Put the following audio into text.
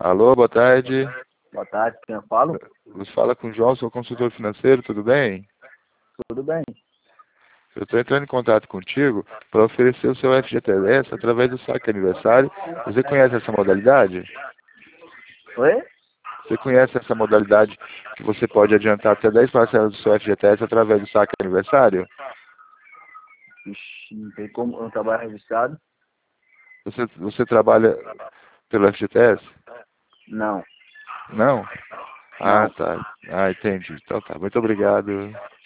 Alô, boa tarde. Boa tarde, quem eu falo? Você fala com o João, sou consultor financeiro, tudo bem? Tudo bem. Eu estou entrando em contato contigo para oferecer o seu FGTS através do saque aniversário. Você conhece essa modalidade? Oi? Você conhece essa modalidade que você pode adiantar até 10 parcelas do seu FGTS através do saque aniversário? Ixi, não tem como, eu não trabalho registrado? Você trabalha pelo FGTS? Não, Não? Ah, não. tá. Ah, entendi. Então tá. Muito obrigado.